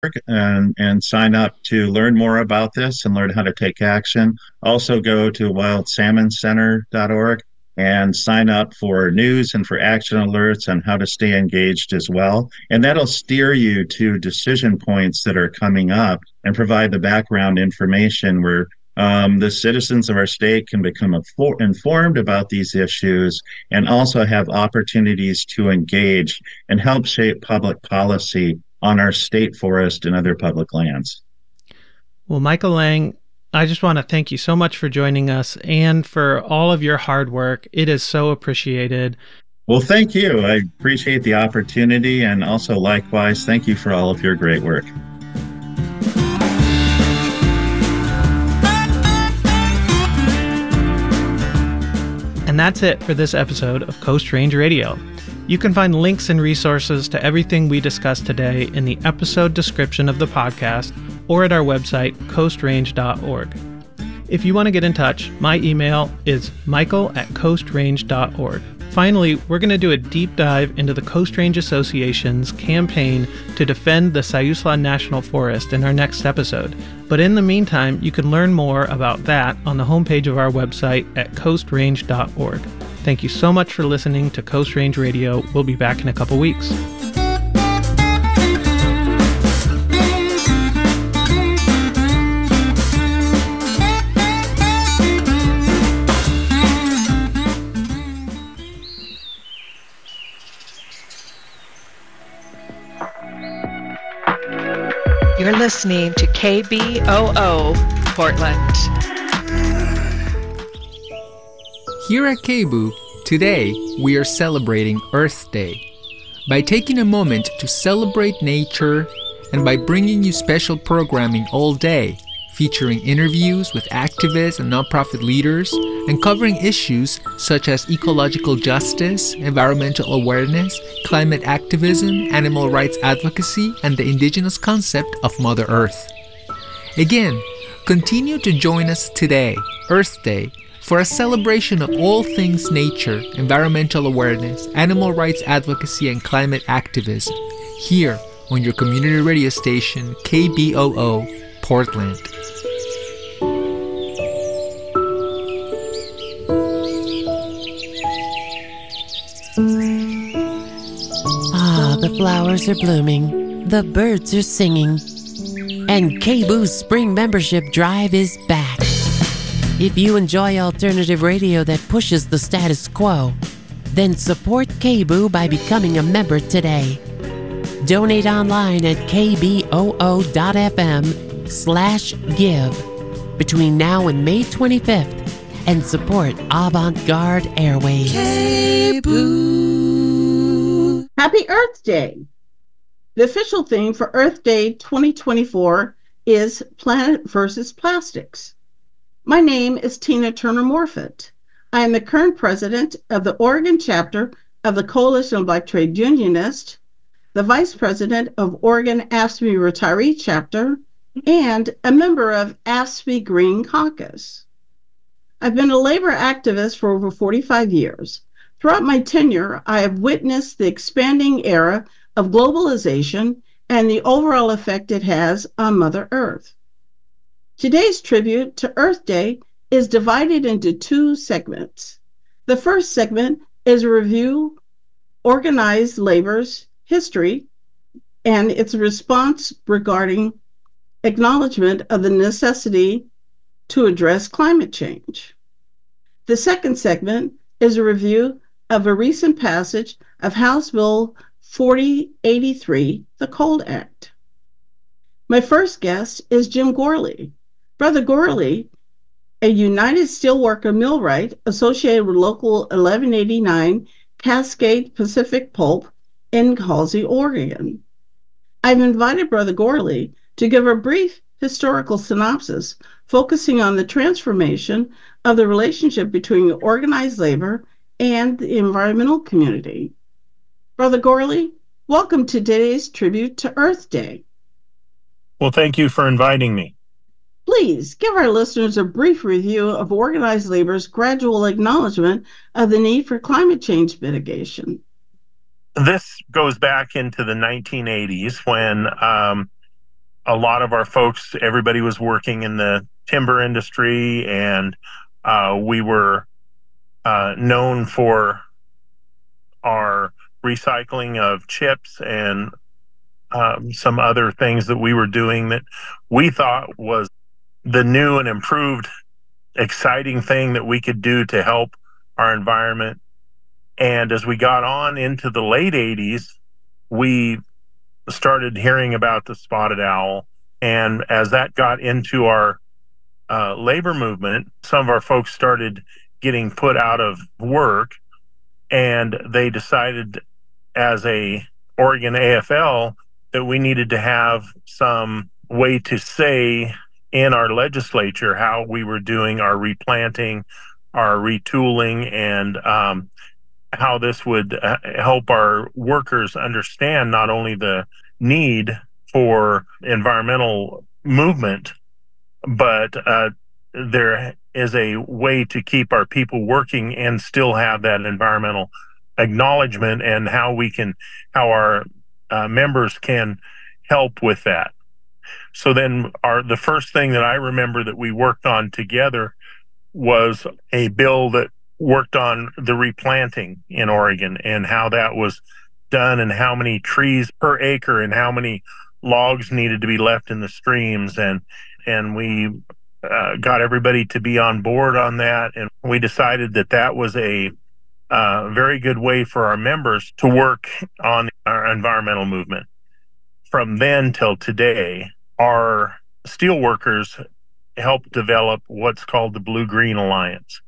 and sign up to learn more about this and learn how to take action. Also, go to wildsalmoncenter.org and sign up for news and for action alerts on how to stay engaged as well. And that'll steer you to decision points that are coming up and provide the background information where the citizens of our state can become informed about these issues and also have opportunities to engage and help shape public policy on our state forest and other public lands. Well, Michael Lang, I just want to thank you so much for joining us and for all of your hard work. It is so appreciated. Well, thank you. I appreciate the opportunity, and also likewise, thank you for all of your great work. And that's it for this episode of Coast Range Radio. You can find links and resources to everything we discussed today in the episode description of the podcast or at our website, coastrange.org. If you want to get in touch, my email is michael@coastrange.org. Finally, we're going to do a deep dive into the Coast Range Association's campaign to defend the Siuslaw National Forest in our next episode. But in the meantime, you can learn more about that on the homepage of our website at coastrange.org. Thank you so much for listening to Coast Range Radio. We'll be back in a couple weeks. You're listening to KBOO Portland. Here at KBOO, today we are celebrating Earth Day. By taking a moment to celebrate nature and by bringing you special programming all day, featuring interviews with activists and nonprofit leaders and covering issues such as ecological justice, environmental awareness, climate activism, animal rights advocacy, and the indigenous concept of Mother Earth. Again, continue to join us today, Earth Day, for a celebration of all things nature, environmental awareness, animal rights advocacy, and climate activism, here on your community radio station, KBOO, Portland. The flowers are blooming, the birds are singing, and KBOO's spring membership drive is back. If you enjoy alternative radio that pushes the status quo, then support KBOO by becoming a member today. Donate online at kboo.fm/give between now and May 25th and support Avant-Garde Airways. KBOO. Happy Earth Day! The official theme for Earth Day 2024 is Planet versus Plastics. My name is Tina Turner Morfitt. I am the current president of the Oregon chapter of the Coalition of Black Trade Unionists, the vice president of Oregon AFSCME Retiree Chapter, and a member of AFSCME Green Caucus. I've been a labor activist for over 45 years. Throughout my tenure, I have witnessed the expanding era of globalization and the overall effect it has on Mother Earth. Today's tribute to Earth Day is divided into two segments. The first segment is a review organized labor's history and its response regarding acknowledgement of the necessity to address climate change. The second segment is a review of a recent passage of House Bill 4083, the COLD Act. My first guest is Jim Gourley. Brother Gourley, a United Steelworker millwright associated with Local 1189 Cascade Pacific Pulp in Halsey, Oregon. I've invited Brother Gourley to give a brief historical synopsis focusing on the transformation of the relationship between organized labor and the environmental community. Brother Gourley, welcome to today's tribute to Earth Day. Well, thank you for inviting me. Please give our listeners a brief review of organized labor's gradual acknowledgement of the need for climate change mitigation. This goes back into the 1980s when a lot of our folks, everybody was working in the timber industry, and we were known for our recycling of chips and some other things that we were doing that we thought was the new and improved, exciting thing that we could do to help our environment. And as we got on into the late 80s, we started hearing about the spotted owl. And as that got into our labor movement, some of our folks started getting put out of work, and they decided as a Oregon AFL that we needed to have some way to say in our legislature how we were doing our replanting, our retooling, and how this would help our workers understand not only the need for environmental movement, but there is a way to keep our people working and still have that environmental acknowledgement, and how our members can help with that. So then the first thing that I remember that we worked on together was a bill that worked on the replanting in Oregon and how that was done and how many trees per acre and how many logs needed to be left in the streams. And we got everybody to be on board on that. And we decided that that was a very good way for our members to work on our environmental movement. From then till today, our steelworkers helped develop what's called the Blue-Green Alliance.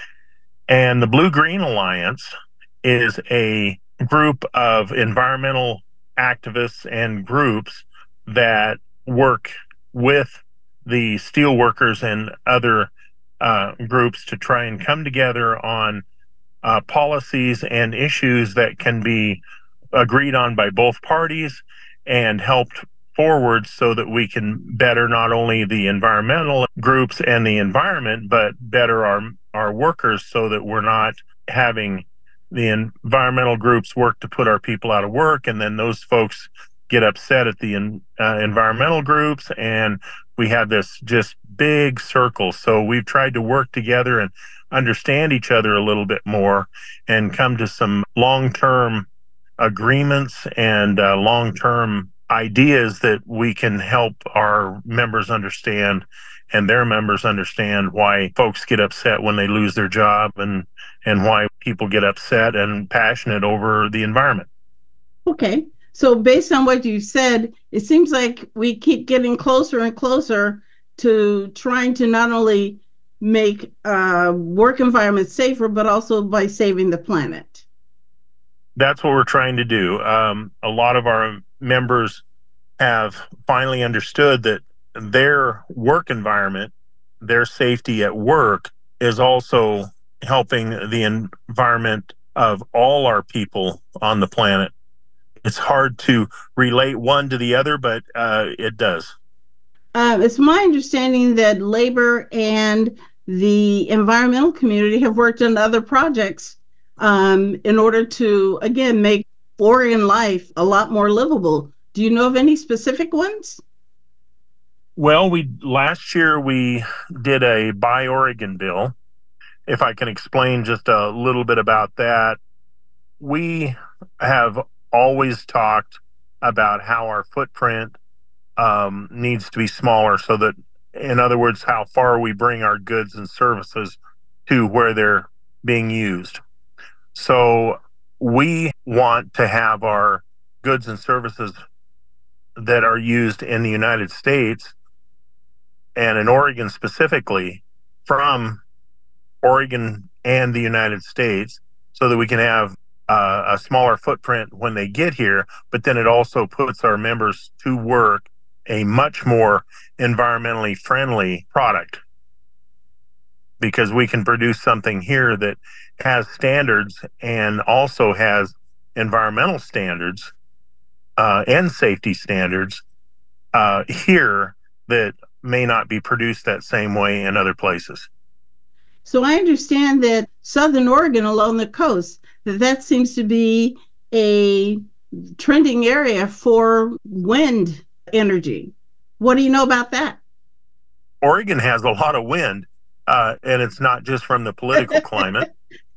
And the Blue-Green Alliance is a group of environmental activists and groups that work with the steelworkers and other groups to try and come together on policies and issues that can be agreed on by both parties and helped forward so that we can better not only the environmental groups and the environment, but better our workers, so that we're not having the environmental groups work to put our people out of work, and then those folks get upset at the environmental groups, and we have this just big circle. So we've tried to work together and understand each other a little bit more and come to some long-term agreements and long-term ideas that we can help our members understand and their members understand why folks get upset when they lose their job, and why people get upset and passionate over the environment. Okay. So based on what you said, it seems like we keep getting closer and closer to trying to not only make work environments safer, but also by saving the planet. That's what we're trying to do. A lot of our members have finally understood that their work environment, their safety at work, is also helping the environment of all our people on the planet. It's hard to relate one to the other, but it does. It's my understanding that labor and the environmental community have worked on other projects in order to, again, make Oregon life a lot more livable. Do you know of any specific ones? Well, last year we did a Buy Oregon bill. If I can explain just a little bit about that, we have always talked about how our footprint needs to be smaller, so that, in other words, how far we bring our goods and services to where they're being used. So we want to have our goods and services that are used in the United States and in Oregon specifically, from Oregon and the United States, so that we can have a smaller footprint when they get here, but then it also puts our members to work a much more environmentally friendly product, because we can produce something here that has standards and also has environmental standards and safety standards here that may not be produced that same way in other places. So I understand that Southern Oregon along the coast, that seems to be a trending area for wind energy. What do you know about that? Oregon has a lot of wind, and it's not just from the political climate.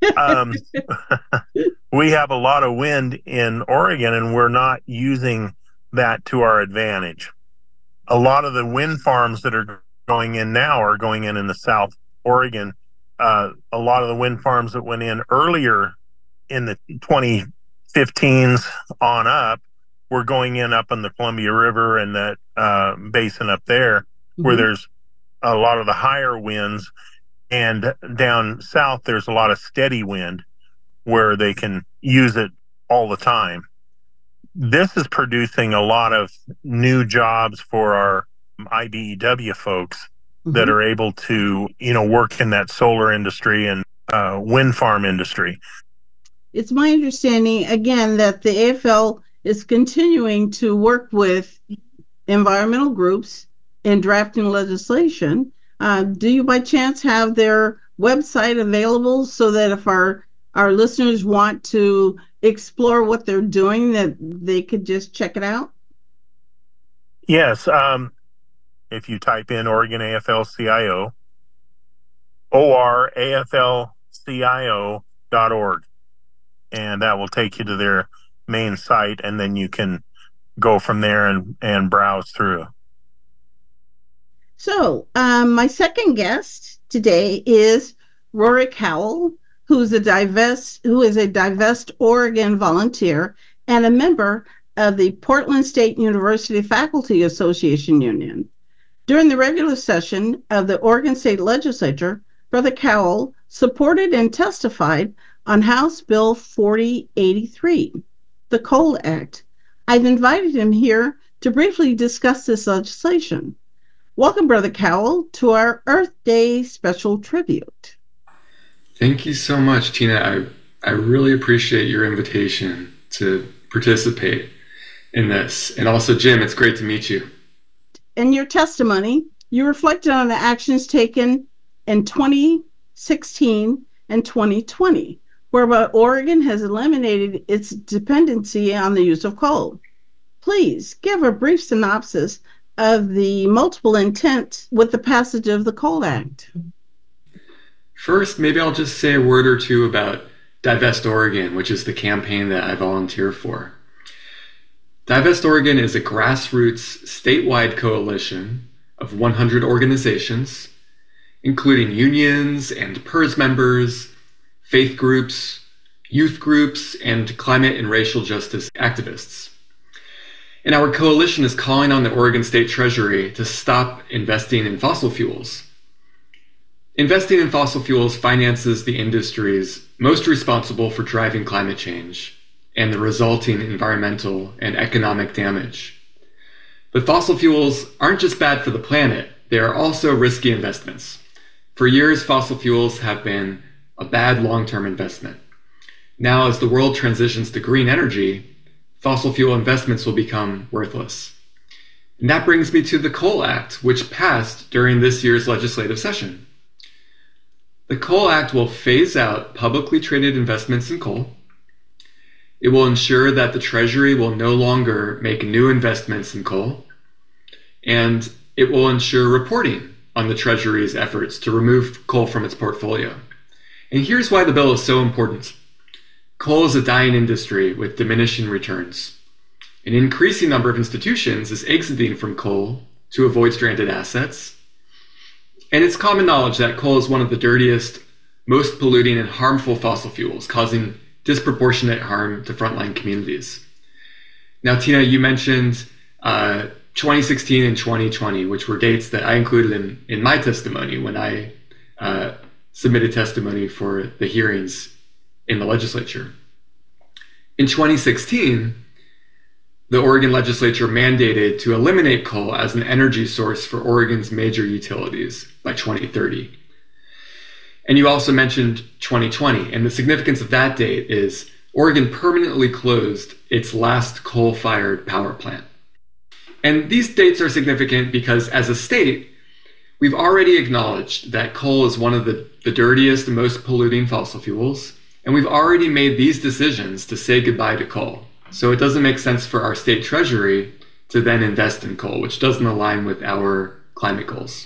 We have a lot of wind in Oregon, and we're not using that to our advantage. A lot of the wind farms that are going in now are going in the South Oregon. A lot of the wind farms that went in earlier in the 2015s on up were going in up on the Columbia River and that basin up there, where there's a lot of the higher winds. And down south, there's a lot of steady wind where they can use it all the time. This is producing a lot of new jobs for our IBEW folks that are able to, work in that solar industry and wind farm industry. It's my understanding, again, that the AFL is continuing to work with environmental groups in drafting legislation. Do you by chance have their website available so that if our listeners want to explore what they're doing, that they could just check it out? Yes. If you type in Oregon AFL-CIO, ORAFLCIO.org, and that will take you to their main site, and then you can go from there and browse through. So my second guest today is Rorik Howell, who is a Divest Oregon volunteer and a member of the Portland State University Faculty Association Union. During the regular session of the Oregon State Legislature, Brother Howell supported and testified on House Bill 4083, the Coal Act. I've invited him here to briefly discuss this legislation. Welcome, Brother Howell, to our Earth Day special tribute. Thank you so much, Tina. I really appreciate your invitation to participate in this. And also, Jim, it's great to meet you. In your testimony, you reflected on the actions taken in 2016 and 2020, whereby Oregon has eliminated its dependency on the use of coal. Please give a brief synopsis of the multiple intent with the passage of the Coal Act. First, maybe I'll just say a word or two about Divest Oregon, which is the campaign that I volunteer for. Divest Oregon is a grassroots statewide coalition of 100 organizations, including unions and PERS members, faith groups, youth groups, and climate and racial justice activists. And our coalition is calling on the Oregon State Treasury to stop investing in fossil fuels. Investing in fossil fuels finances the industries most responsible for driving climate change and the resulting environmental and economic damage. But fossil fuels aren't just bad for the planet, they are also risky investments. For years, fossil fuels have been a bad long-term investment. Now, as the world transitions to green energy, fossil fuel investments will become worthless. And that brings me to the Coal Act, which passed during this year's legislative session. The Coal Act will phase out publicly traded investments in coal. It will ensure that the Treasury will no longer make new investments in coal. And it will ensure reporting on the Treasury's efforts to remove coal from its portfolio. And here's why the bill is so important. Coal is a dying industry with diminishing returns. An increasing number of institutions is exiting from coal to avoid stranded assets. And it's common knowledge that coal is one of the dirtiest, most polluting and harmful fossil fuels, causing disproportionate harm to frontline communities. Now, Tina, you mentioned 2016 and 2020, which were dates that I included in my testimony when I submitted testimony for the hearings in the legislature. In 2016, the Oregon legislature mandated to eliminate coal as an energy source for Oregon's major utilities by 2030. And you also mentioned 2020, and the significance of that date is Oregon permanently closed its last coal-fired power plant. And these dates are significant because as a state, we've already acknowledged that coal is one of the dirtiest and most polluting fossil fuels, and we've already made these decisions to say goodbye to coal. So it doesn't make sense for our state treasury to then invest in coal, which doesn't align with our climate goals.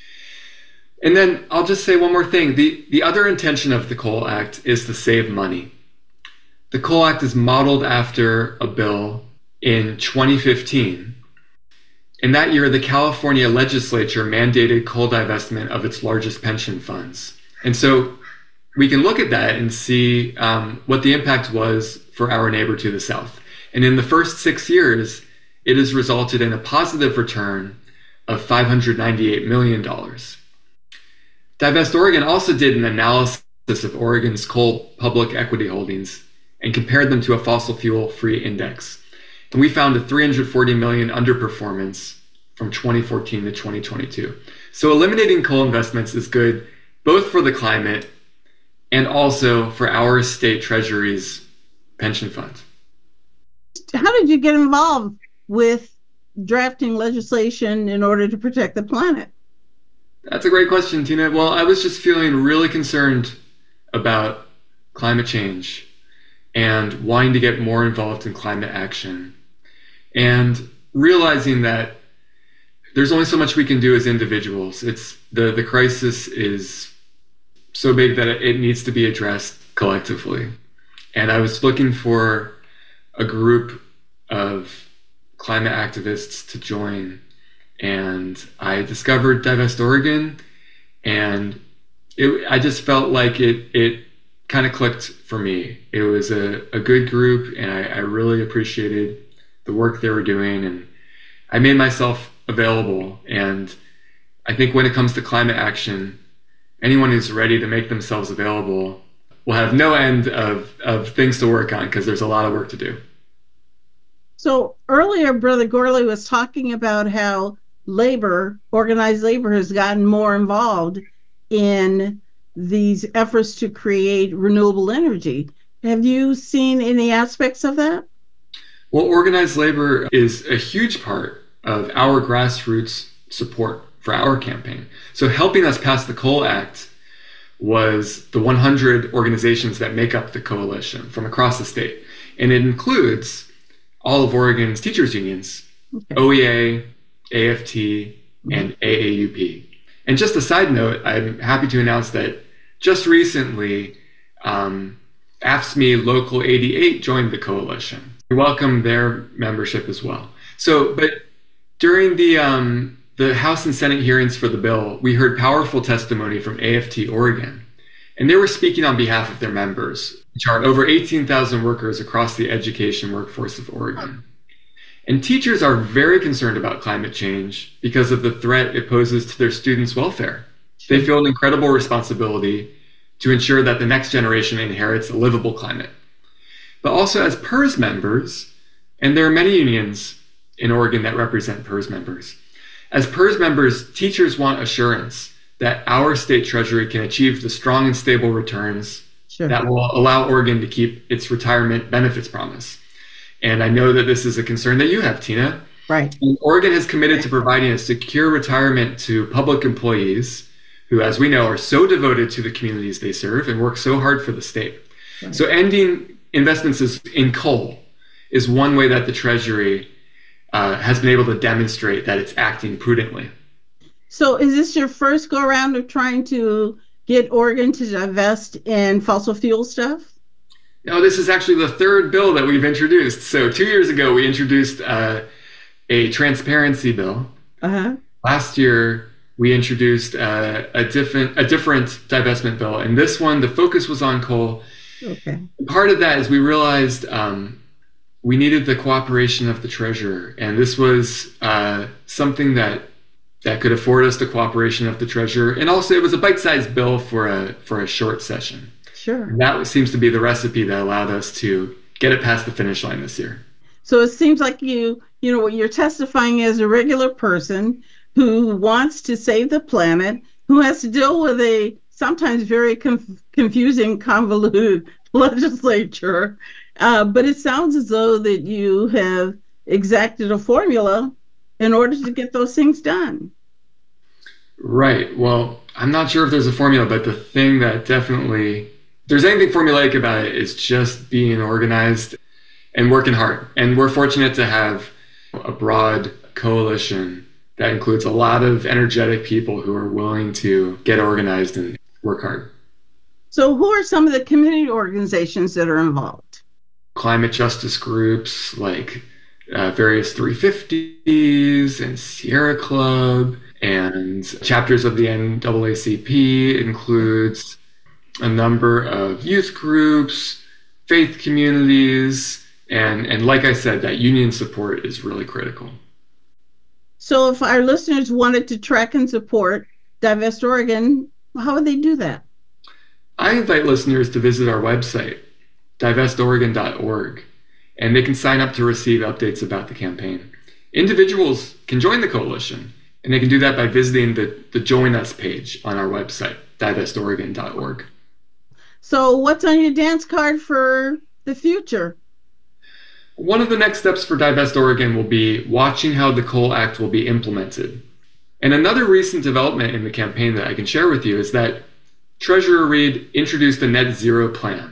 And then I'll just say one more thing. The other intention of the Coal Act is to save money. The Coal Act is modeled after a bill in 2015. In that year, the California legislature mandated coal divestment of its largest pension funds. And so we can look at that and see what the impact was for our neighbor to the south. And in the first 6 years, it has resulted in a positive return of $598 million. Divest Oregon also did an analysis of Oregon's coal public equity holdings and compared them to a fossil fuel-free index. And we found a $340 million underperformance from 2014 to 2022. So eliminating coal investments is good both for the climate and also for our state treasury's pension fund. How did you get involved with drafting legislation in order to protect the planet? That's a great question, Tina. Well, I was just feeling really concerned about climate change and wanting to get more involved in climate action and realizing that there's only so much we can do as individuals. It's the crisis is so big that it needs to be addressed collectively. And I was looking for a group of climate activists to join, and I discovered Divest Oregon, and I just felt like it kind of clicked for me. It was a good group, and I really appreciated the work they were doing, and I made myself available. And I think when it comes to climate action, anyone who's ready to make themselves available will have no end of things to work on, because there's a lot of work to do. So earlier, Brother Gourley was talking about how organized labor has gotten more involved in these efforts to create renewable energy. Have you seen any aspects of that? Well, organized labor is a huge part of our grassroots support for our campaign. So helping us pass the Coal Act was the 100 organizations that make up the coalition from across the state. And it includes all of Oregon's teachers unions, okay. OEA, AFT, and AAUP. And just a side note, I'm happy to announce that just recently, AFSCME Local 88 joined the coalition. We welcome their membership as well. So, but during the House and Senate hearings for the bill, we heard powerful testimony from AFT Oregon. And they were speaking on behalf of their members, which are over 18,000 workers across the education workforce of Oregon. And teachers are very concerned about climate change because of the threat it poses to their students' welfare. They feel an incredible responsibility to ensure that the next generation inherits a livable climate. But also as PERS members, and there are many unions in Oregon that represent PERS members, as PERS members, teachers want assurance that our state treasury can achieve the strong and stable returns that will allow Oregon to keep its retirement benefits promise. And I know that this is a concern that you have, Tina. Right. And Oregon has committed to providing a secure retirement to public employees who, as we know, are so devoted to the communities they serve and work so hard for the state. Right. So ending investments in coal is one way that the Treasury has been able to demonstrate that it's acting prudently. So is this your first go around of trying to get Oregon to divest in fossil fuel stuff? No, this is actually the third bill that we've introduced. So 2 years ago, we introduced a transparency bill. Uh-huh. Last year, we introduced a different divestment bill. And this one, the focus was on coal. Okay. Part of that is we realized we needed the cooperation of the treasurer. And this was something that could afford us the cooperation of the treasurer. And also it was a bite-sized bill for a short session. Sure. And that seems to be the recipe that allowed us to get it past the finish line this year. So it seems like you're testifying as a regular person who wants to save the planet, who has to deal with a sometimes very confusing, convoluted legislature. But it sounds as though that you have exacted a formula in order to get those things done. Right. Well, I'm not sure if there's a formula, but the thing that definitely, if there's anything formulaic about it, is just being organized and working hard. And we're fortunate to have a broad coalition that includes a lot of energetic people who are willing to get organized and work hard. So who are some of the community organizations that are involved? Climate justice groups like various 350s and Sierra Club, and chapters of the NAACP includes a number of youth groups, faith communities, and like I said, that union support is really critical. So if our listeners wanted to track and support Divest Oregon, how would they do that? I invite listeners to visit our website, divestoregon.org, and they can sign up to receive updates about the campaign. Individuals can join the coalition, and they can do that by visiting the Join Us page on our website, divestoregon.org. So what's on your dance card for the future? One of the next steps for Divest Oregon will be watching how the Coal Act will be implemented. And another recent development in the campaign that I can share with you is that Treasurer Reed introduced a net zero plan.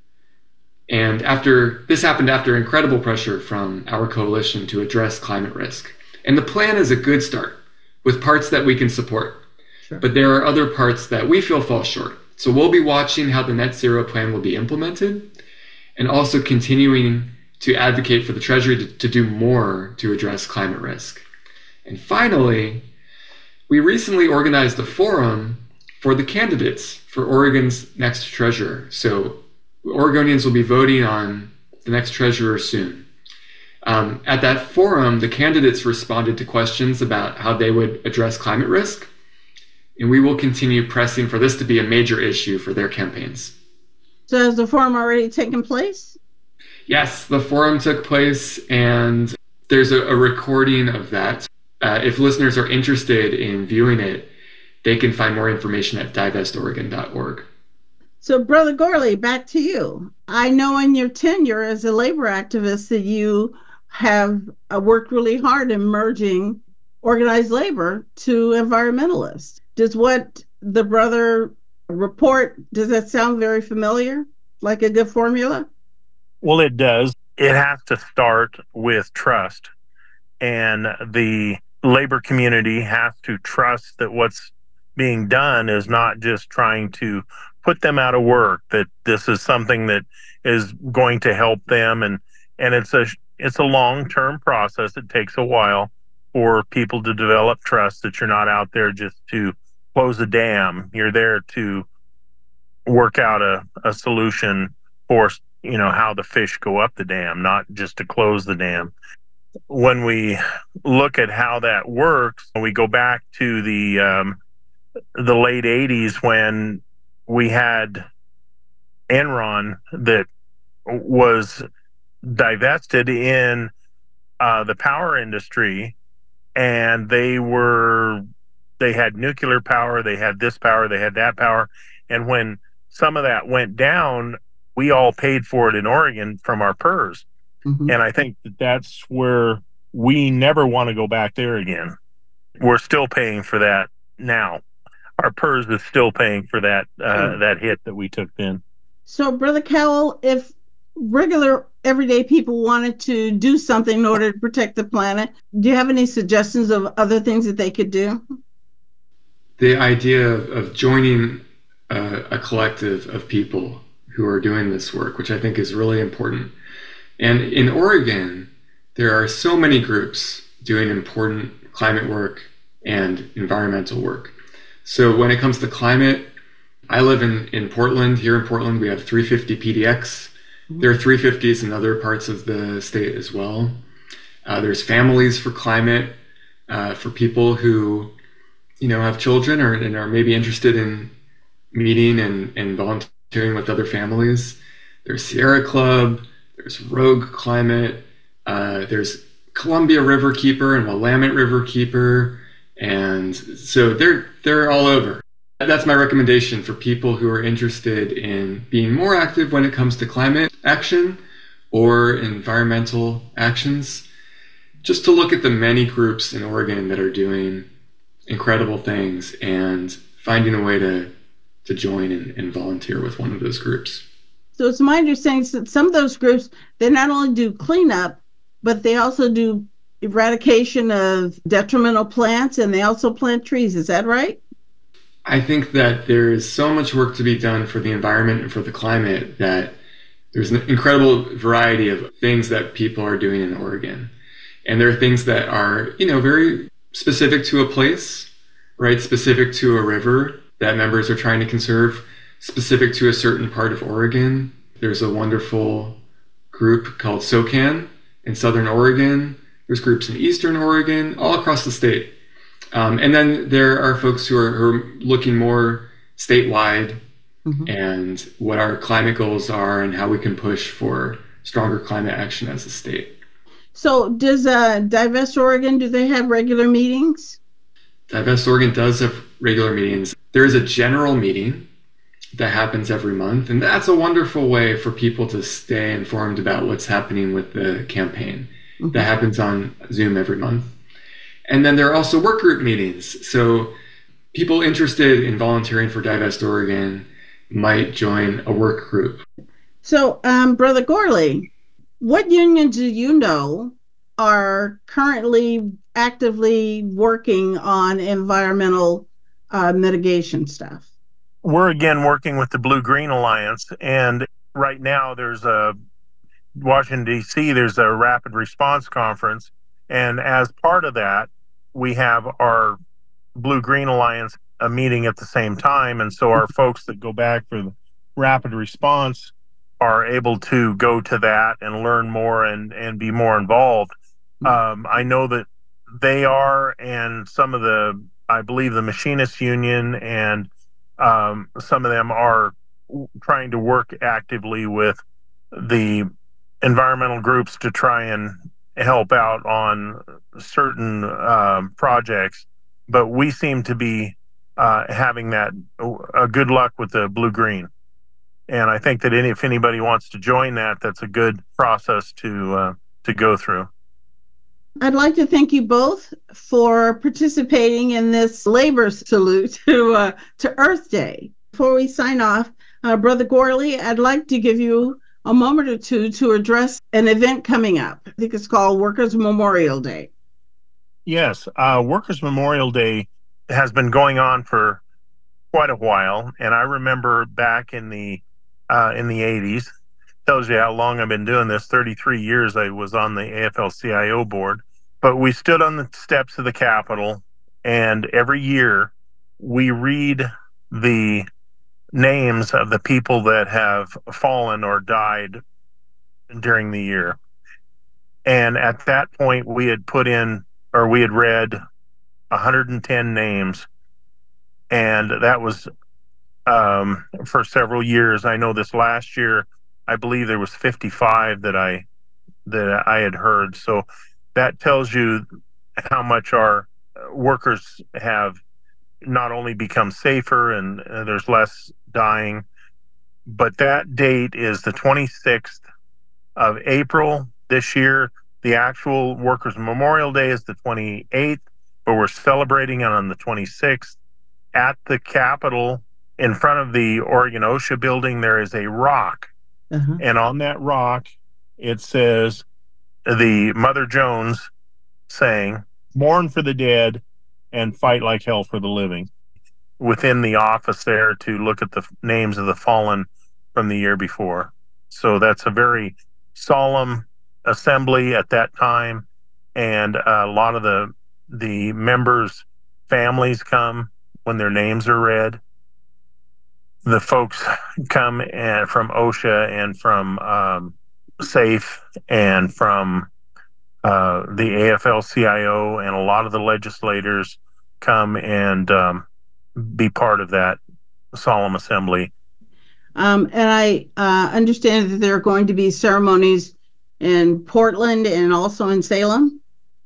And this happened after incredible pressure from our coalition to address climate risk. And the plan is a good start with parts that we can support. Sure. But there are other parts that we feel fall short. So we'll be watching how the net zero plan will be implemented and also continuing to advocate for the Treasury to do more to address climate risk. And finally, we recently organized a forum for the candidates for Oregon's next treasurer. So Oregonians will be voting on the next treasurer soon. At that forum, the candidates responded to questions about how they would address climate risk, and we will continue pressing for this to be a major issue for their campaigns. So has the forum already taken place? Yes, the forum took place, and there's a recording of that. If listeners are interested in viewing it, they can find more information at divestoregon.org. So, Brother Gourley, back to you. I know in your tenure as a labor activist that you have worked really hard in merging organized labor to environmentalists. Does what the brother report, does that sound very familiar? Like a good formula? Well, it does. It has to start with trust. And the labor community has to trust that what's being done is not just trying to put them out of work, that this is something that is going to help them. And it's a long-term process. It takes a while for people to develop trust that you're not out there just to close a dam. You're there to work out a solution for, how the fish go up the dam, not just to close the dam. When we look at how that works, we go back to the late 80s when we had Enron that was divested in the power industry, and they had nuclear power, they had this power, they had that power, and when some of that went down, we all paid for it in Oregon from our PERS. Mm-hmm. And I think that's where we never want to go back there again. We're still paying for that now. Our PERS is still paying for that that hit that we took then. So, Brother Cowell, if regular everyday people wanted to do something in order to protect the planet, do you have any suggestions of other things that they could do? The idea of joining a collective of people who are doing this work, which I think is really important. And in Oregon, there are so many groups doing important climate work and environmental work. So when it comes to climate, I live in Portland. Here in Portland, we have 350 PDX. There are 350s in other parts of the state as well. There's Families for Climate for people who, have children and are maybe interested in meeting and volunteering with other families. There's Sierra Club. There's Rogue Climate. There's Columbia Riverkeeper and Willamette Riverkeeper. And so they're all over. That's my recommendation for people who are interested in being more active when it comes to climate action or environmental actions. Just to look at the many groups in Oregon that are doing incredible things and finding a way to join and volunteer with one of those groups. So it's my understanding that some of those groups, they not only do cleanup, but they also do eradication of detrimental plants, and they also plant trees. Is that right? I think that there is so much work to be done for the environment and for the climate that there's an incredible variety of things that people are doing in Oregon. And there are things that are, very specific to a place, right? Specific to a river that members are trying to conserve, specific to a certain part of Oregon. There's a wonderful group called SOCAN in Southern Oregon. There's groups in Eastern Oregon, all across the state. And then there are folks who are looking more statewide and what our climate goals are and how we can push for stronger climate action as a state. So does Divest Oregon, do they have regular meetings? Divest Oregon does have regular meetings. There is a general meeting that happens every month, and that's a wonderful way for people to stay informed about what's happening with the campaign. That happens on Zoom every month. And then there are also work group meetings. So people interested in volunteering for Divest Oregon might join a work group. So, Brother Gorley, what unions do you know are currently actively working on environmental mitigation stuff? We're again working with the Blue-Green Alliance, and right now there's Washington, D.C., there's a rapid response conference, and as part of that, we have our Blue-Green Alliance a meeting at the same time, and so our folks that go back for the rapid response are able to go to that and learn more and be more involved. I know that they are, and some of I believe the Machinists Union and some of them are trying to work actively with the environmental groups to try and help out on certain projects, but we seem to be having a good luck with the Blue-Green. And I think that if anybody wants to join that, that's a good process to go through. I'd like to thank you both for participating in this labor salute to Earth Day. Before we sign off, Brother Gorley, I'd like to give you a moment or two to address an event coming up. I think it's called Workers' Memorial Day. Yes, Workers' Memorial Day has been going on for quite a while, and I remember back in the 80s. Tells you how long I've been doing this. 33 years I was on the AFL-CIO board. But we stood on the steps of the Capitol, and every year we read the names of the people that have fallen or died during the year. And at that point, we had read 110 names, and that was for several years. I know this last year, I believe there was 55 that I had heard. So that tells you how much our workers have not only become safer and there's less dying, but that date is the 26th of April this year. The actual Workers' Memorial Day is the 28th, but we're celebrating it on the 26th. At the Capitol, in front of the Oregon OSHA building, there is a rock. And on that rock, it says the Mother Jones saying, "Mourn for the dead and fight like hell for the living," within the office there to look at the names of the fallen from the year before. So that's a very solemn assembly at that time. And a lot of the members' families come when their names are read. The folks come from OSHA and from SAFE and from the AFL-CIO, and a lot of the legislators come and be part of that solemn assembly. And I understand that there are going to be ceremonies in Portland and also in Salem.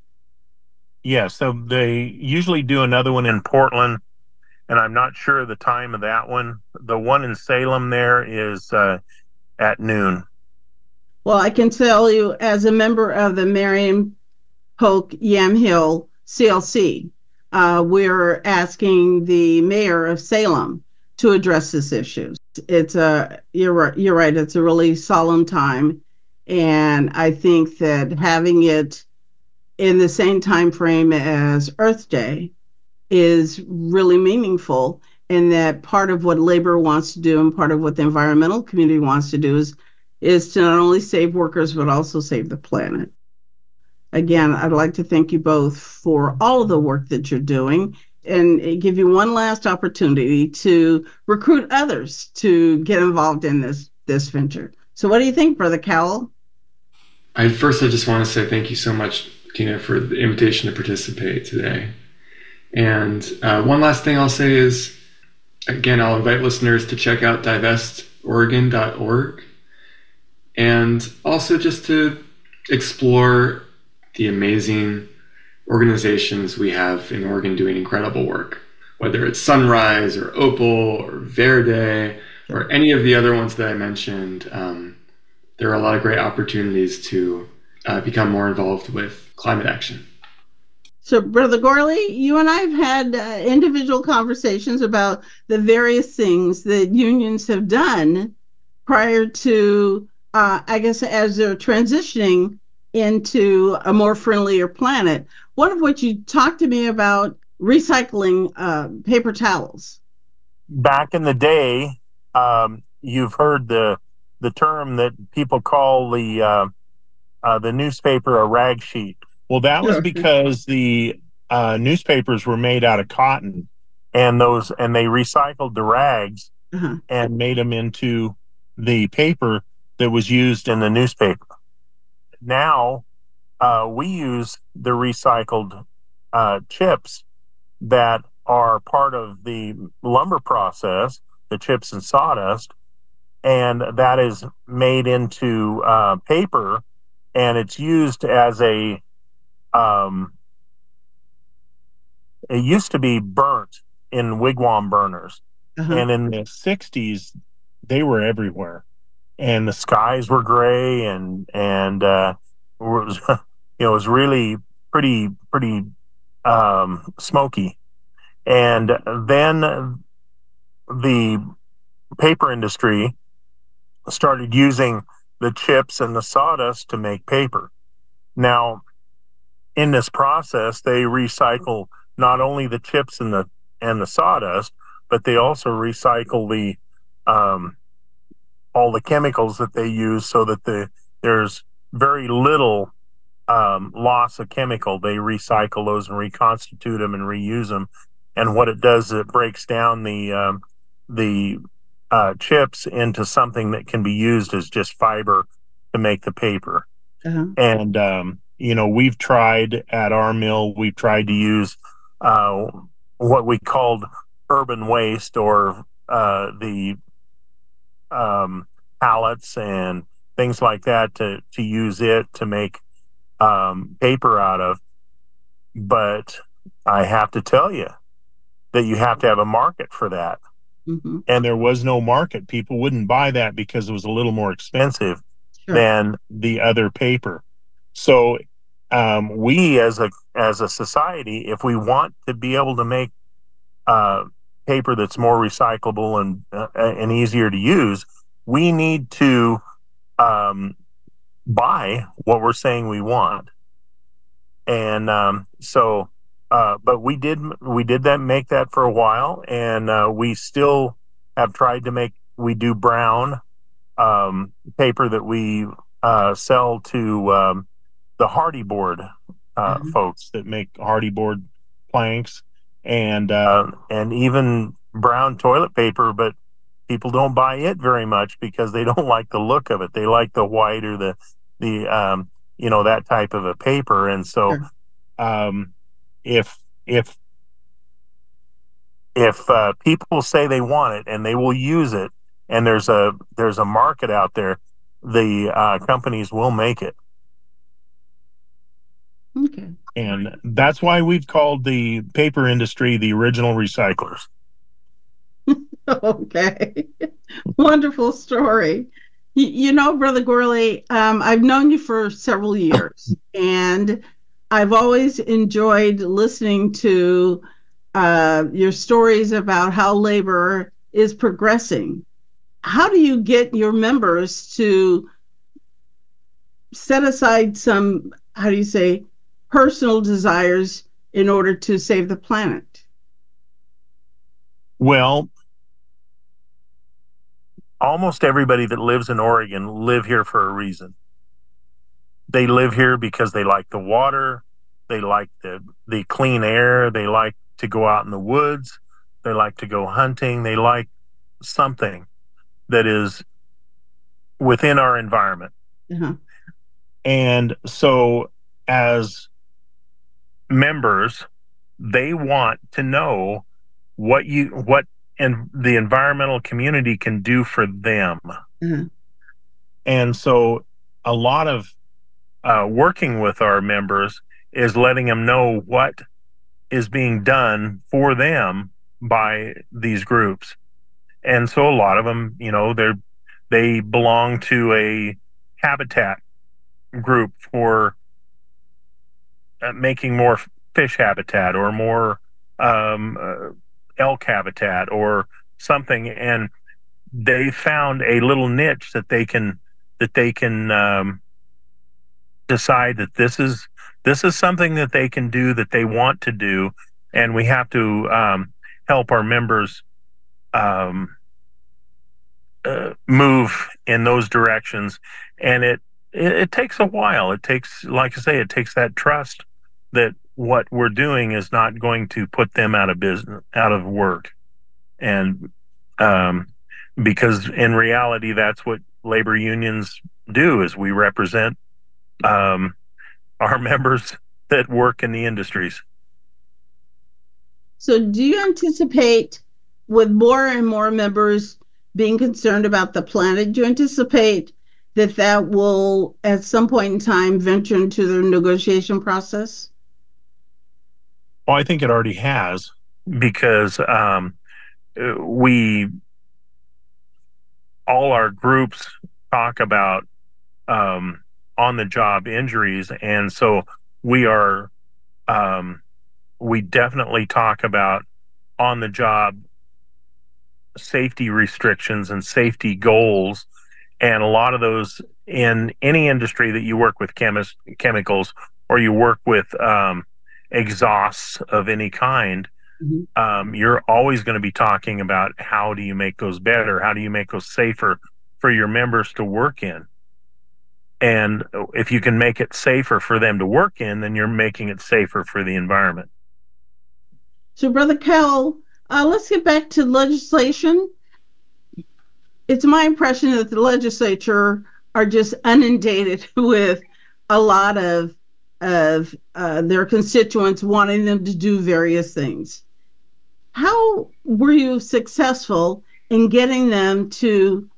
Yeah, so they usually do another one in Portland, and I'm not sure the time of that one. The one in Salem there is at noon. Well, I can tell you, as a member of the Marion Polk Yamhill CLC, we're asking the mayor of Salem to address this issue. You're right. It's a really solemn time, and I think that having it in the same time frame as Earth Day is really meaningful, and that part of what labor wants to do and part of what the environmental community wants to do is to not only save workers but also save the planet. Again, I'd like to thank you both for all of the work that you're doing and give you one last opportunity to recruit others to get involved in this venture. So what do you think, Brother Cowell? I just want to say thank you so much, Tina, for the invitation to participate today. And one last thing I'll say is, again, I'll invite listeners to check out divestOregon.org and also just to explore the amazing organizations we have in Oregon doing incredible work, whether it's Sunrise or Opal or Verde or any of the other ones that I mentioned. There are a lot of great opportunities to become more involved with climate action. So, Brother Gourley, you and I have had individual conversations about the various things that unions have done prior to, I guess, as they're transitioning into a more friendlier planet. One of which you talked to me about recycling paper towels. Back in the day, you've heard the term that people call the newspaper a rag sheet. Well, that was because the newspapers were made out of cotton, and they recycled the rags and made them into the paper that was used in the newspaper. Now, we use the recycled chips that are part of the lumber process, the chips and sawdust, and that is made into paper, and it's used as a it used to be burnt in wigwam burners, and in the 60s they were everywhere, and the skies were gray, and it was really pretty smoky. And then the paper industry started using the chips and the sawdust to make paper. Now, in this process, they recycle not only the chips and the sawdust, but they also recycle the all the chemicals that they use, so that there's very little loss of chemical. They recycle those and reconstitute them and reuse them. And what it does is it breaks down the chips into something that can be used as just fiber to make the paper. And we've tried at our mill, we've tried to use what we called urban waste, or the pallets and things like that to use it to make paper out of. But I have to tell you that you have to have a market for that. And there was no market. People wouldn't buy that because it was a little more expensive than the other paper. So we as a society, if we want to be able to make paper that's more recyclable and easier to use, we need to buy what we're saying we want. And but we did make that for a while, and we still have tried to we do brown paper that we sell to the hardy board folks that make hardy board planks, and even brown toilet paper, but people don't buy it very much because they don't like the look of it. They like the white or the that type of a paper. And so if people say they want it and they will use it, and there's a market out there, the companies will make it. Okay. And that's why we've called the paper industry the original recyclers. Okay. Wonderful story. Brother Gourley, I've known you for several years, and I've always enjoyed listening to your stories about how labor is progressing. How do you get your members to set aside some, personal desires in order to save the planet? Well, almost everybody that lives in Oregon live here for a reason. They live here because they like the water, they like the clean air, they like to go out in the woods, they like to go hunting, they like something that is within our environment. Uh-huh. And so as members, they want to know what and the environmental community can do for them. Uh-huh. And so a lot of working with our members is letting them know what is being done for them by these groups. And so a lot of them, they belong to a habitat group for making more fish habitat or more elk habitat or something, and they found a little niche that they can decide that this is something that they can do, that they want to do, and we have to help our members move in those directions. And it takes a while. It takes, like I say, it takes that trust that what we're doing is not going to put them out of business, out of work. And because in reality, that's what labor unions do, is we represent our members that work in the industries. So do you anticipate, with more and more members being concerned about the planet, do you anticipate that will at some point in time venture into the negotiation process? Well, I think it already has, because all our groups talk about on-the-job injuries, and so we definitely talk about on-the-job safety restrictions and safety goals, and a lot of those in any industry that you work with chemicals or you work with exhausts of any kind. Mm-hmm. You're always going to be talking about how do you make those better, how do you make those safer for your members to work in. And if you can make it safer for them to work in, then you're making it safer for the environment. So, Brother Cal, let's get back to legislation. It's my impression that the legislature are just inundated with a lot of their constituents wanting them to do various things. How were you successful in getting them to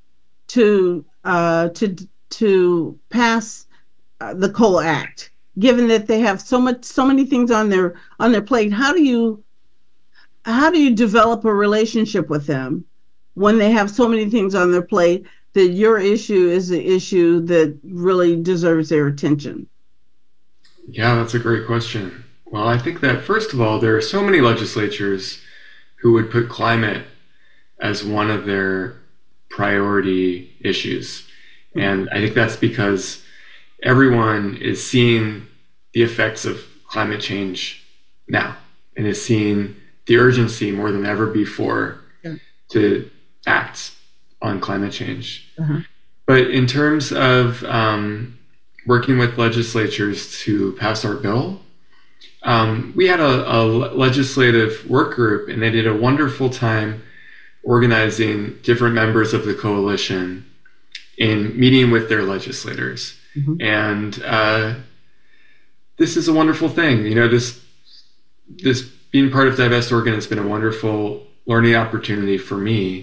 pass the Coal Act, given that they have so many things on their plate? How do you develop a relationship with them when they have so many things on their plate that your issue is the issue that really deserves their attention? Yeah, that's a great question. Well, I think that, first of all, there are so many legislatures who would put climate as one of their priority issues. And I think that's because everyone is seeing the effects of climate change now and is seeing the urgency more than ever before to act on climate change. Uh-huh. But in terms of working with legislatures to pass our bill, we had a legislative work group, and they did a wonderful time organizing different members of the coalition in meeting with their legislators. Mm-hmm. And this is a wonderful thing. This being part of Divest Oregon has been a wonderful learning opportunity for me.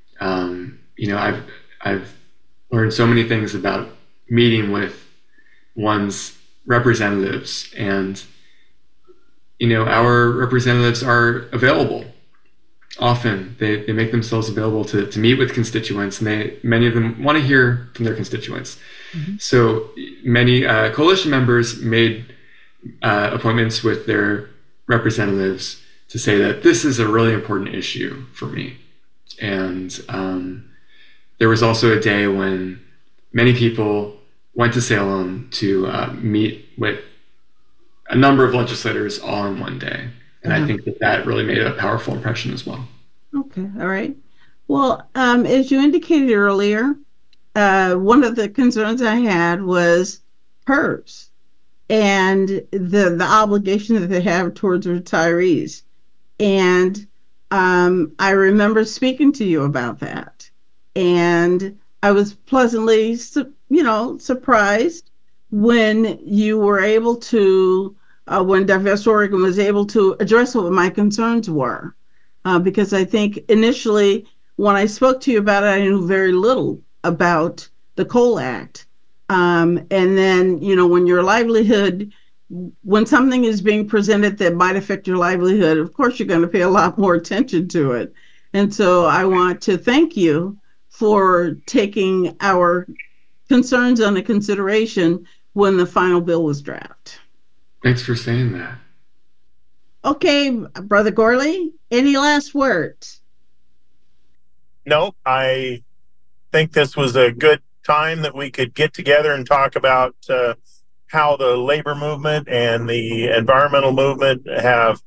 I've learned so many things about meeting with one's representatives, and our representatives are available. Often they make themselves available to meet with constituents, and many of them want to hear from their constituents. Mm-hmm. So many coalition members made appointments with their representatives to say that this is a really important issue for me. And there was also a day when many people went to Salem to meet with a number of legislators all in one day. And I think that really made a powerful impression as well. Okay, all right. Well, as you indicated earlier, one of the concerns I had was PERS and the obligation that they have towards retirees. And I remember speaking to you about that. And I was pleasantly, surprised when you were able to, when Divest Oregon was able to address what my concerns were. Because I think initially, when I spoke to you about it, I knew very little about the Coal Act. And then, when your livelihood, when something is being presented that might affect your livelihood, of course, you're going to pay a lot more attention to it. And so I want to thank you for taking our concerns under consideration when the final bill was drafted. Thanks for saying that. Okay, Brother Gourley, any last words? No, I think this was a good time that we could get together and talk about how the labor movement and the environmental movement have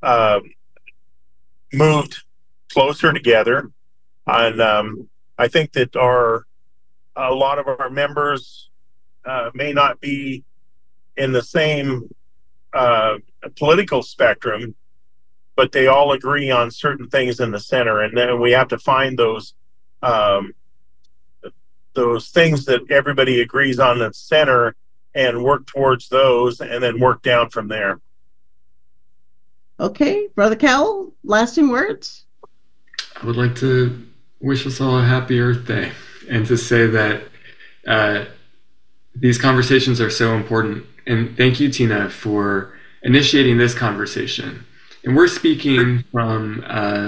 moved closer together. And I think that a lot of our members may not be in the same political spectrum, but they all agree on certain things in the center, and then we have to find those things that everybody agrees on in the center and work towards those, and then work down from there. Okay, Brother Cowell, lasting words? I would like to wish us all a happy Earth Day, and to say that these conversations are so important. And thank you, Tina, for initiating this conversation. And we're speaking from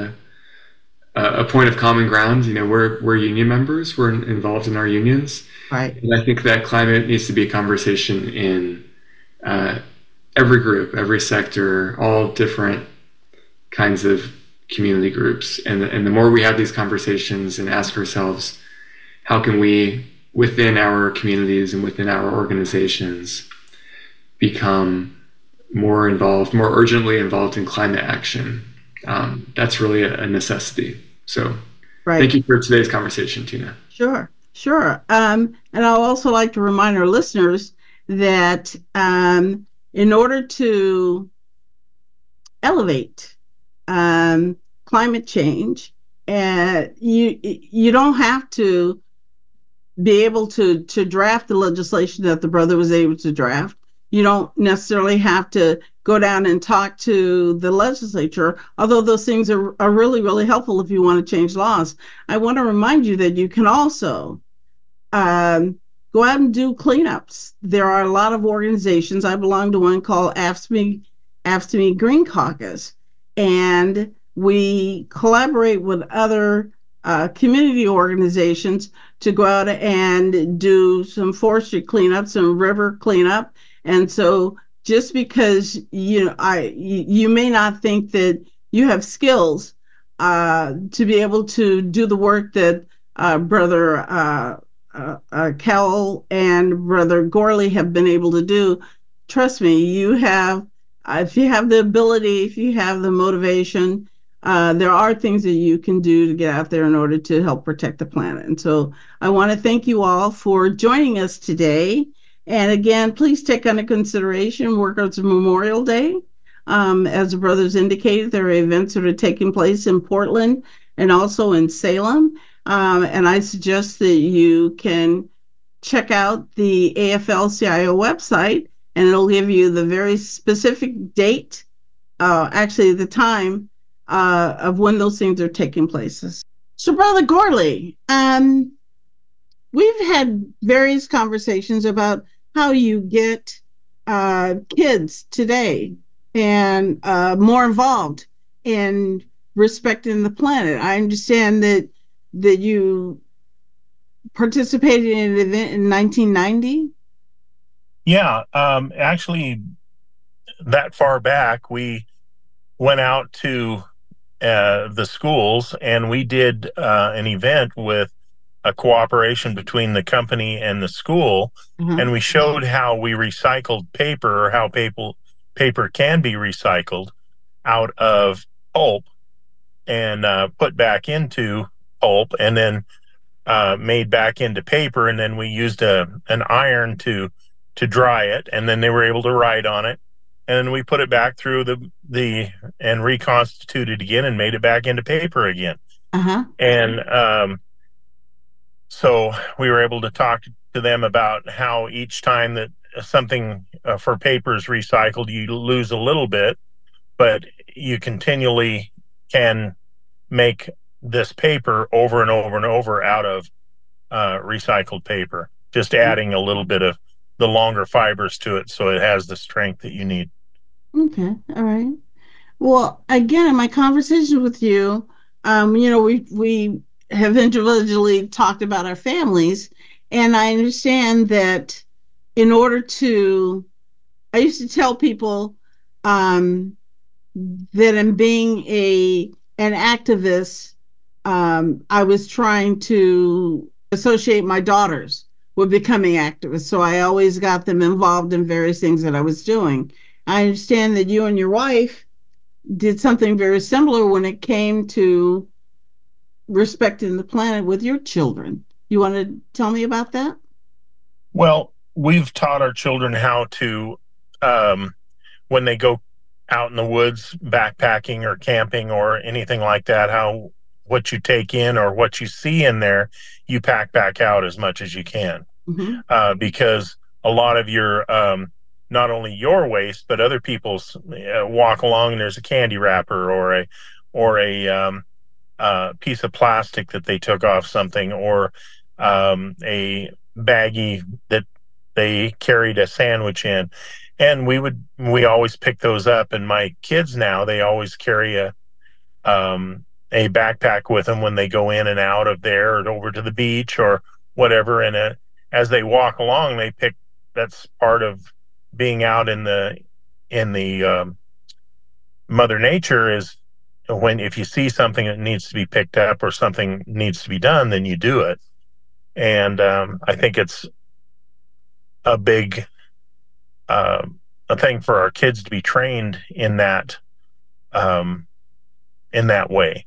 a point of common ground. We're union members. We're involved in our unions. Right. And I think that climate needs to be a conversation in every group, every sector, all different kinds of community groups. And the more we have these conversations and ask ourselves, how can we, within our communities and within our organizations, become more involved, more urgently involved in climate action? That's really a necessity. So Thank you for today's conversation, Tina. Sure. And I'll also like to remind our listeners that in order to elevate climate change, you don't have to be able to draft the legislation that the brother was able to draft. You don't necessarily have to go down and talk to the legislature, although those things are really, really helpful if you want to change laws. I want to remind you that you can also go out and do cleanups. There are a lot of organizations. I belong to one called AFSCME Green Caucus, and we collaborate with other community organizations to go out and do some forestry cleanup, some river cleanup. And so just because you may not think that you have skills to be able to do the work that Brother Cowell and Brother Gourley have been able to do, trust me, you have, if you have the ability, if you have the motivation, there are things that you can do to get out there in order to help protect the planet. And so I want to thank you all for joining us today. And again, please take under consideration Workers' Memorial Day. As the brothers indicated, there are events that are taking place in Portland and also in Salem. And I suggest that you can check out the AFL-CIO website, and it'll give you the very specific date, actually the time of when those things are taking place. So, Brother Gourley, we've had various conversations about how you get kids today and more involved in respecting the planet. I understand that you participated in an event in 1990. Yeah, actually, that far back, we went out to the schools, and we did an event with a cooperation between the company and the school, and we showed how we recycled paper, or how paper can be recycled out of pulp and put back into pulp, and then made back into paper, and then we used an iron to dry it, and then they were able to write on it, and then we put it back through the and reconstituted again and made it back into paper again. And so we were able to talk to them about how each time that something for paper is recycled, you lose a little bit, but you continually can make this paper over and over and over out of recycled paper, just adding a little bit of the longer fibers to it so it has the strength that you need. Okay, all right. Well, again, in my conversation with you, we have individually talked about our families, and I understand that in order to, I used to tell people that in being an activist, I was trying to associate my daughters with becoming activists. So I always got them involved in various things that I was doing. I understand that you and your wife did something very similar when it came to respecting the planet with your children. You want to tell me about that? Well, we've taught our children how to, when they go out in the woods backpacking or camping or anything like that, how what you take in or what you see in there, you pack back out as much as you can. Because a lot of your, not only your waste, but other people's walk along and there's a candy wrapper or a piece of plastic that they took off something, or a baggie that they carried a sandwich in. And we always pick those up. And my kids now, they always carry a backpack with them when they go in and out of there or over to the beach or whatever. And as they walk along, that's part of being out in the Mother Nature, is if you see something that needs to be picked up or something needs to be done, then you do it. And I think it's a big a thing for our kids to be trained in that way.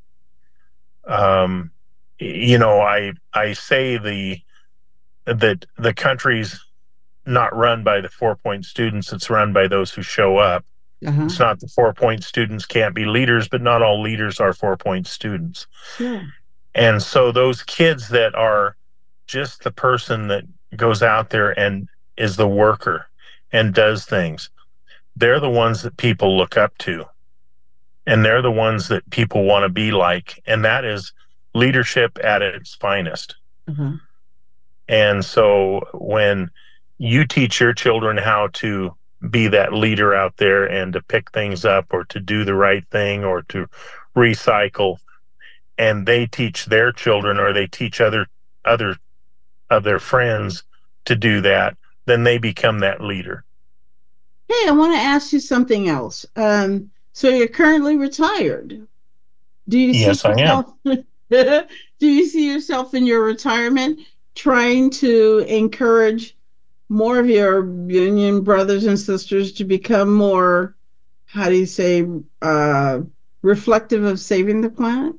I say that the country's not run by the 4-point students, it's run by those who show up. It's not the 4-point students can't be leaders, but not all leaders are 4-point students. And so those kids that are just the person that goes out there and is the worker and does things, they're the ones that people look up to, and they're the ones that people want to be like, and that is leadership at its finest. And so when you teach your children how to be that leader out there and to pick things up or to do the right thing or to recycle, and they teach their children or they teach other of their friends to do that, then they become that leader. Hey, I want to ask you something else. So you're currently retired. Do you Yes, I am. Do you see yourself in your retirement trying to encourage more of your union brothers and sisters to become more, how do you say, reflective of saving the planet?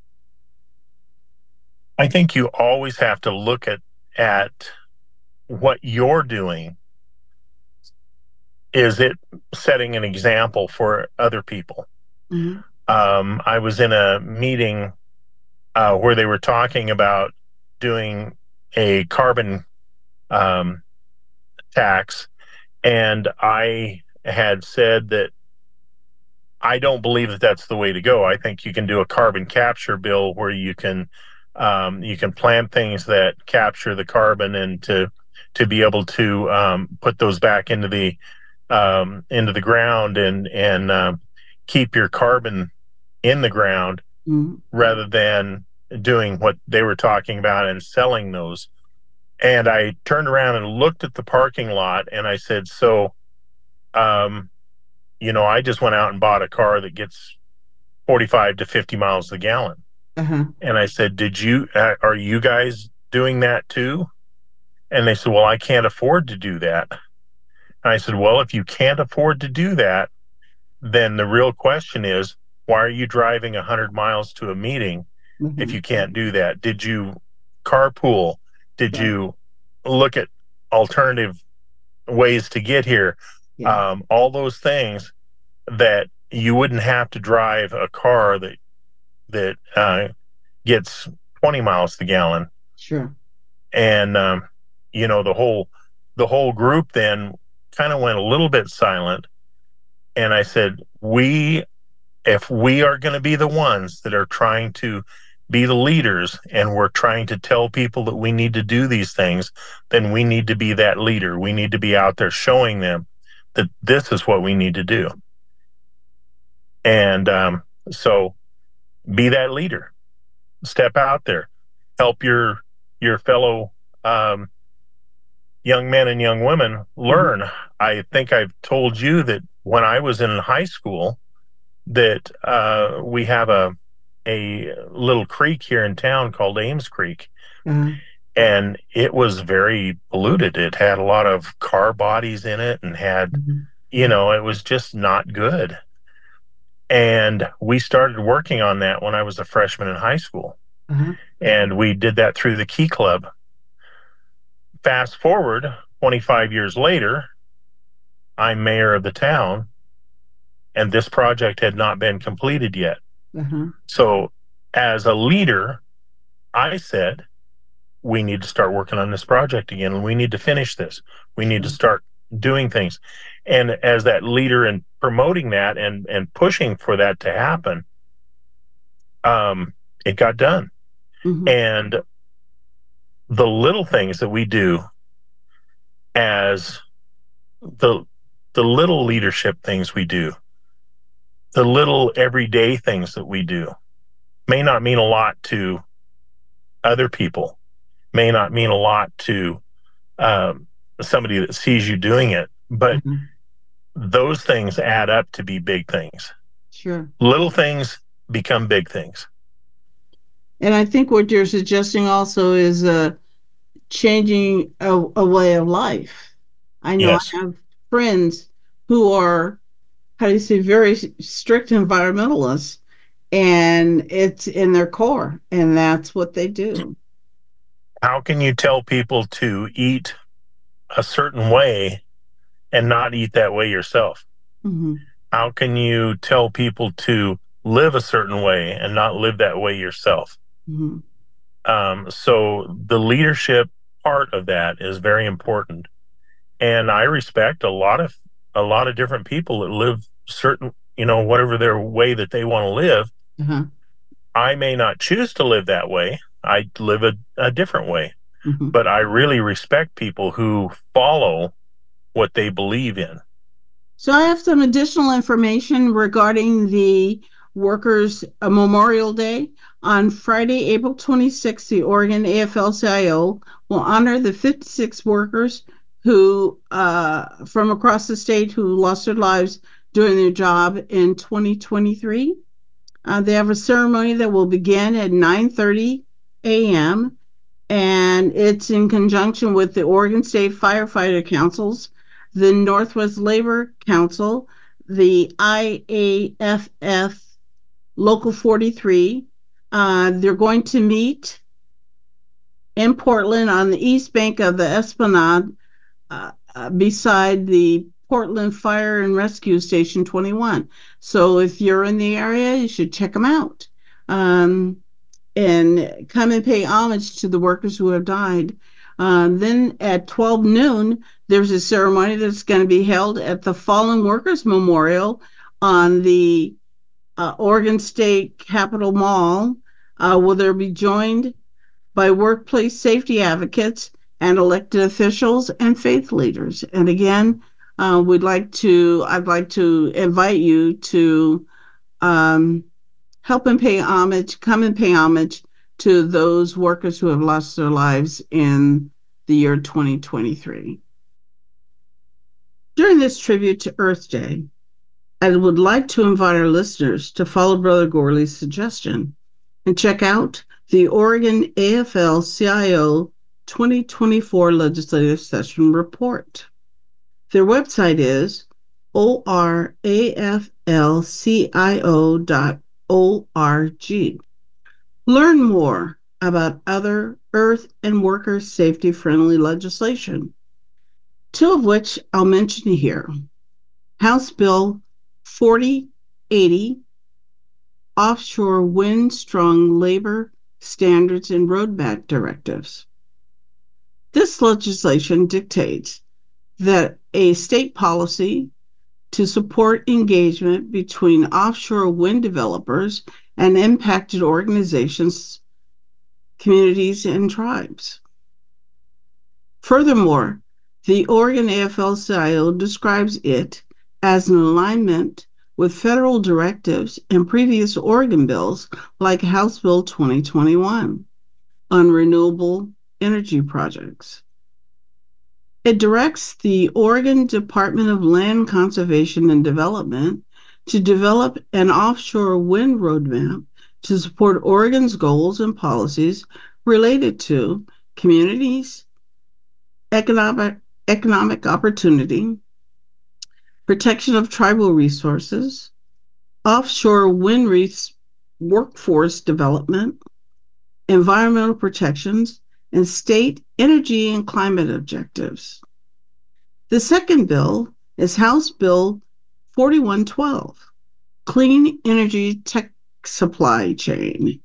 I think you always have to look at what you're doing. Is it setting an example for other people? I was in a meeting where they were talking about doing a carbon tax, and I had said that I don't believe that that's the way to go. I think you can do a carbon capture bill where you can plant things that capture the carbon and to be able to put those back into the ground and keep your carbon in the ground, rather than doing what they were talking about and selling those. And I turned around and looked at the parking lot and I said, so, I just went out and bought a car that gets 45 to 50 miles a gallon. And I said, are you guys doing that too? And they said, well, I can't afford to do that. And I said, well, if you can't afford to do that, then the real question is, why are you driving 100 miles to a meeting if you can't do that? Did you carpool? Did you look at alternative ways to get here? All those things that you wouldn't have to drive a car that gets 20 miles to the gallon. Sure. And the whole group then kind of went a little bit silent. And I said, if we are going to be the ones that are trying to be the leaders, and we're trying to tell people that we need to do these things, then we need to be that leader. We need to be out there showing them that this is what we need to do. And so be that leader. Step out there. Help your fellow young men and young women learn. I think I've told you that when I was in high school, that we have a little creek here in town called Ames Creek. And it was very polluted. It had a lot of car bodies in it and had, it was just not good. And we started working on that when I was a freshman in high school. And we did that through the Key Club. Fast forward 25 years later, I'm mayor of the town, and this project had not been completed yet. So as a leader, I said, we need to start working on this project again, and we need to finish this. We need to start doing things. And as that leader and promoting that and pushing for that to happen, it got done. And the little things that we do as the little leadership things we do, the little everyday things that we do may not mean a lot to other people, may not mean a lot to somebody that sees you doing it, but those things add up to be big things. Sure. Little things become big things. And I think what you're suggesting also is changing a way of life. I know I have friends who are, very strict environmentalists, and it's in their core, and that's what they do. How can you tell people to eat a certain way and not eat that way yourself? How can you tell people to live a certain way and not live that way yourself? So the leadership part of that is very important. And I respect a lot of different people that live certain, whatever their way that they want to live. I may not choose to live that way. I live a different way. But I really respect people who follow what they believe in. So I have some additional information regarding the Workers' Memorial Day. On Friday, April 26th, the Oregon AFL-CIO will honor the 56 workers who, from across the state, who lost their lives doing their job in 2023. They have a ceremony that will begin at 9:30 a.m., and it's in conjunction with the Oregon State Firefighter Councils, the Northwest Labor Council, the IAFF Local 43. They're going to meet in Portland on the east bank of the Esplanade, beside the Portland Fire and Rescue Station 21. So if you're in the area, you should check them out. And come and pay homage to the workers who have died. Then at 12 noon, there's a ceremony that's going to be held at the Fallen Workers Memorial on the Oregon State Capitol Mall, where they'll be joined by workplace safety advocates and elected officials and faith leaders. And again, I'd like to invite you to help and pay homage, come and pay homage to those workers who have lost their lives in the year 2023. During this tribute to Earth Day, I would like to invite our listeners to follow Brother Gorley's suggestion and check out the Oregon AFL-CIO 2024 Legislative Session Report. Their website is oraflcio.org. Learn more about other earth and worker safety-friendly legislation, two of which I'll mention here. House Bill 4080, Offshore Wind Strong Labor Standards and Roadmap Directives. This legislation dictates that a state policy to support engagement between offshore wind developers and impacted organizations, communities, and tribes. Furthermore, the Oregon AFL-CIO describes it as an alignment with federal directives and previous Oregon bills like House Bill 2021 on renewable energy projects. It directs the Oregon Department of Land Conservation and Development to develop an offshore wind roadmap to support Oregon's goals and policies related to communities, economic opportunity, protection of tribal resources, offshore wind workforce development, environmental protections, and state energy and climate objectives. The second bill is House Bill 4112, Clean Energy Tech Supply Chain.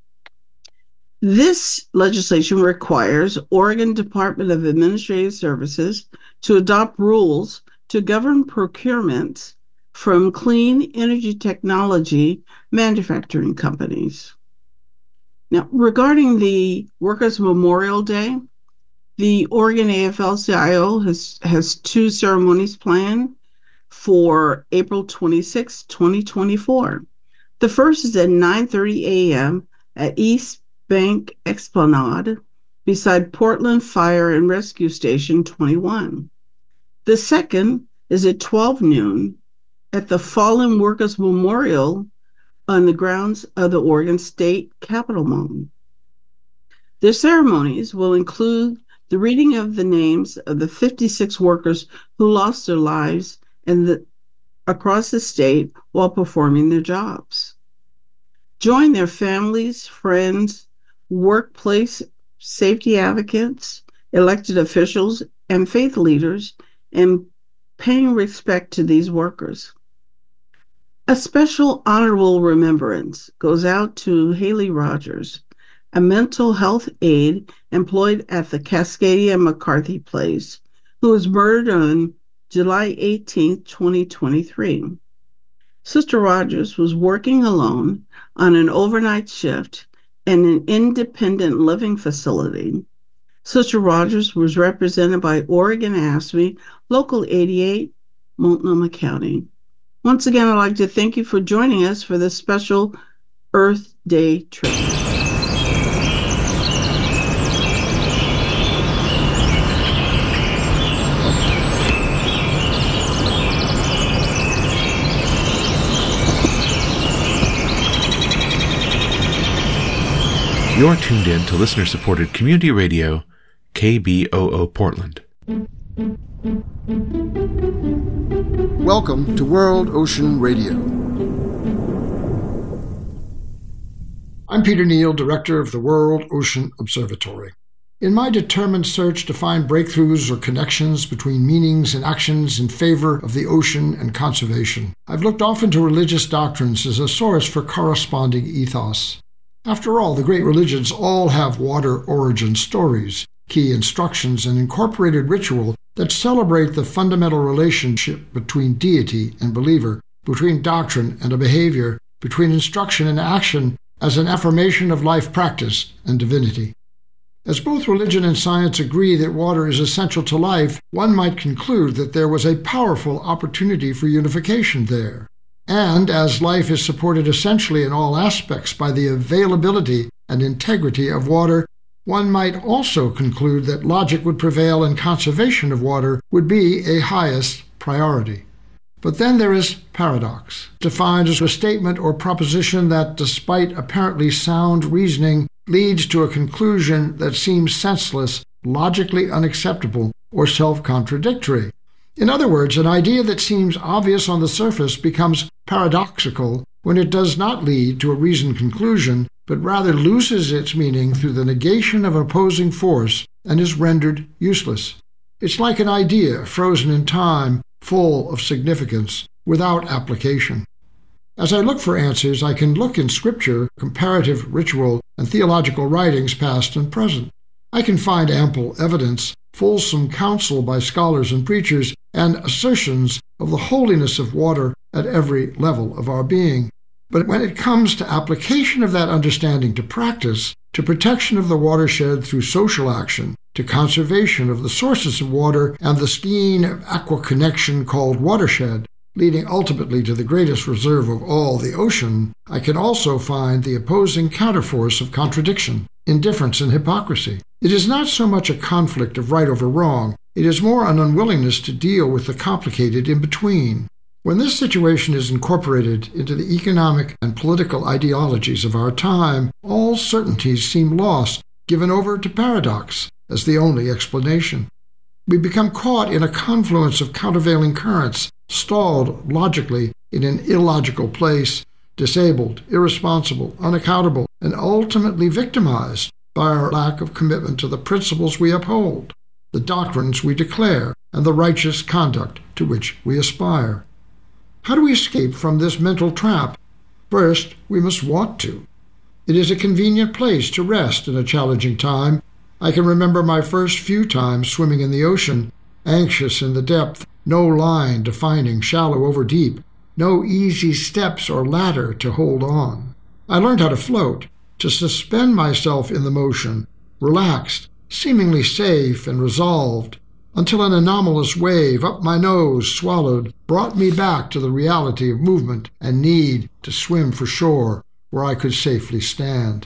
This legislation requires Oregon Department of Administrative Services to adopt rules to govern procurements from clean energy technology manufacturing companies. Now, regarding the Workers' Memorial Day, the Oregon AFL-CIO has two ceremonies planned for April 26, 2024. The first is at 9:30 a.m. at East Bank Esplanade beside Portland Fire and Rescue Station 21. The second is at 12 noon at the Fallen Workers Memorial on the grounds of the Oregon State Capitol Mall. The ceremonies will include the reading of the names of the 56 workers who lost their lives across the state while performing their jobs. Join their families, friends, workplace safety advocates, elected officials, and faith leaders in paying respect to these workers. A special honorable remembrance goes out to Haley Rogers, a mental health aide employed at the Cascadia McCarthy Place, who was murdered on July 18, 2023. Sister Rogers was working alone on an overnight shift in an independent living facility. Sister Rogers was represented by Oregon ASME Local 88, Multnomah County. Once again, I'd like to thank you for joining us for this special Earth Day trip. You're tuned in to listener-supported community radio, KBOO Portland. Welcome to World Ocean Radio. I'm Peter Neal, Director of the World Ocean Observatory. In my determined search to find breakthroughs or connections between meanings and actions in favor of the ocean and conservation, I've looked often to religious doctrines as a source for corresponding ethos. After all, the great religions all have water origin stories, key instructions, and incorporated ritual that celebrate the fundamental relationship between deity and believer, between doctrine and a behavior, between instruction and action as an affirmation of life practice and divinity. As both religion and science agree that water is essential to life, one might conclude that there was a powerful opportunity for unification there. And as life is supported essentially in all aspects by the availability and integrity of water, one might also conclude that logic would prevail and conservation of water would be a highest priority. But then there is paradox, defined as a statement or proposition that, despite apparently sound reasoning, leads to a conclusion that seems senseless, logically unacceptable, or self-contradictory. In other words, an idea that seems obvious on the surface becomes paradoxical when it does not lead to a reasoned conclusion, but rather loses its meaning through the negation of opposing force and is rendered useless. It's like an idea frozen in time, full of significance, without application. As I look for answers, I can look in Scripture, comparative ritual, and theological writings past and present. I can find ample evidence, fulsome counsel by scholars and preachers, and assertions of the holiness of water at every level of our being. But when it comes to application of that understanding to practice, to protection of the watershed through social action, to conservation of the sources of water and the skein of aqua connection called watershed, leading ultimately to the greatest reserve of all, the ocean, I can also find the opposing counterforce of contradiction, indifference, and hypocrisy. It is not so much a conflict of right over wrong, it is more an unwillingness to deal with the complicated in-between. When this situation is incorporated into the economic and political ideologies of our time, all certainties seem lost, given over to paradox as the only explanation. We become caught in a confluence of countervailing currents, stalled logically in an illogical place, disabled, irresponsible, unaccountable, and ultimately victimized by our lack of commitment to the principles we uphold, the doctrines we declare, and the righteous conduct to which we aspire. How do we escape from this mental trap? First, we must want to. It is a convenient place to rest in a challenging time. I can remember my first few times swimming in the ocean, anxious in the depth, no line defining shallow over deep, no easy steps or ladder to hold on. I learned how to float, to suspend myself in the motion, relaxed, seemingly safe and resolved, until an anomalous wave up my nose, swallowed, brought me back to the reality of movement and need to swim for shore where I could safely stand.